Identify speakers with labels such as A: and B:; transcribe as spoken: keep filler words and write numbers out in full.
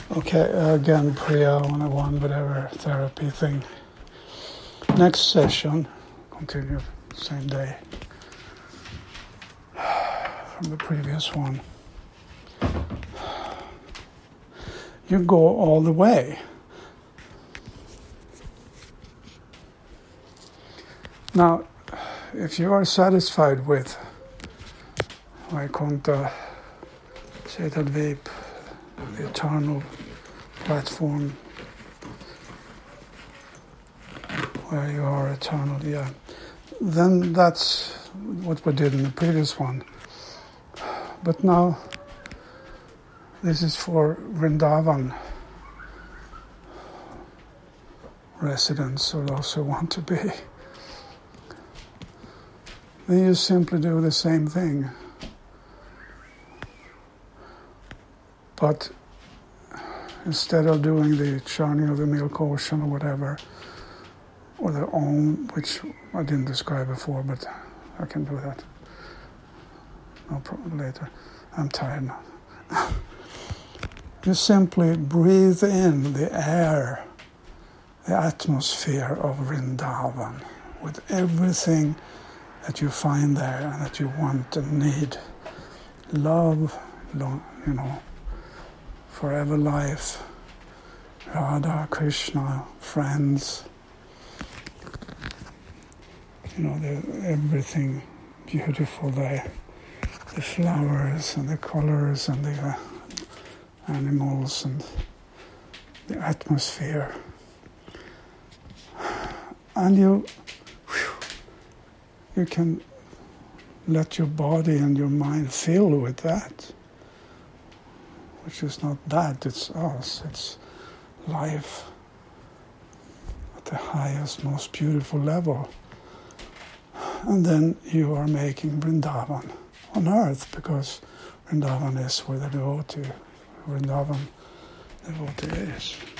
A: Okay, again, Priya one oh one, whatever therapy thing. Next session, continue same day from the previous one. You go all the way. Now, if you are satisfied with Vaikuntha, Cetadvip, the eternal platform where you are eternal, yeah, then that's what we did in the previous one. But now, this is for Vrindavan residents or those who want to be. Then you simply do the same thing. But instead of doing the churning of the milk ocean or whatever, or the Om, which I didn't describe before, but I can do that. No problem later. I'm tired now. You simply breathe in the air, the atmosphere of Vrindavan, with everything that you find there and that you want and need. Love, you know, forever life, Radha, Krishna, friends, you know, the, everything beautiful there, the flowers and the colors and the uh, animals and the atmosphere. And you, you can let your body and your mind fill with that. Which is not that, it's us, it's life at the highest, most beautiful level. And then you are making Vrindavan on earth, because Vrindavan is where the devotee, Vrindavan devotee is.